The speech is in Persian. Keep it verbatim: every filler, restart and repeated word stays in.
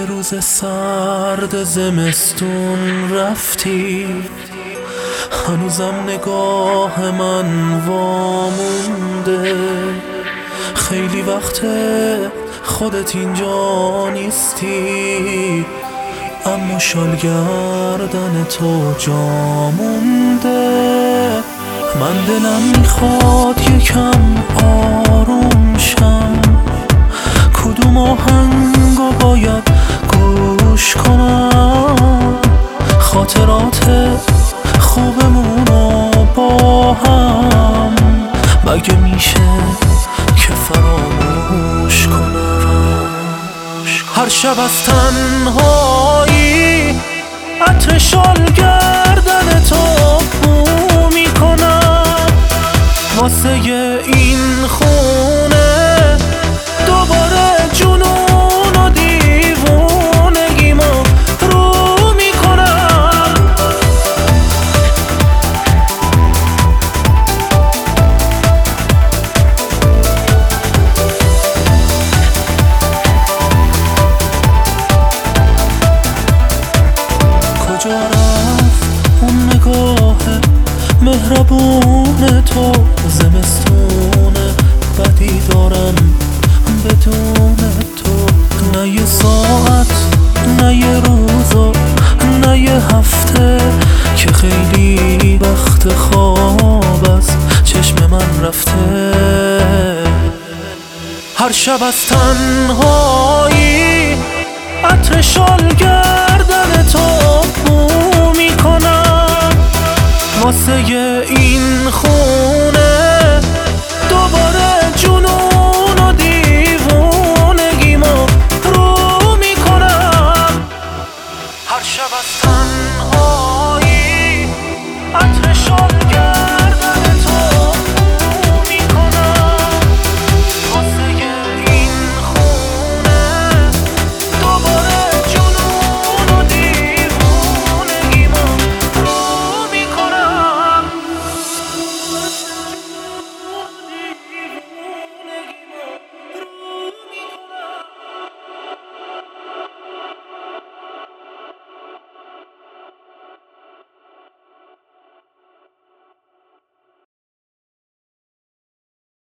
یه روز سرد زمستون رفتی، هنوزم نگاه من وامونده. خیلی وقته خودت اینجا نیستی، اما شال گردن تو جا مونده. من دلم میخواد یکم آروم شم، کدوم آهنگو باید گوش کنم؟ خاطرات خوبمونو با هم مگه میشه که فراموش کنم؟ هر شب از تنهایی عطر شال گردن تو بو میکنم، واسه این خونه دوباره جنون و دیوونگیمو رو میکنم. کجا رفت اون نگاه مهربون تو؟ زمستون بدی دارم بدون تو، نه یه ساعت نه یه روز نه یه هفته که خیلی وقت خواب از چشم من رفته. هر شب از تنهایی عطر شال گردن تو بو میکنم، واسه این خون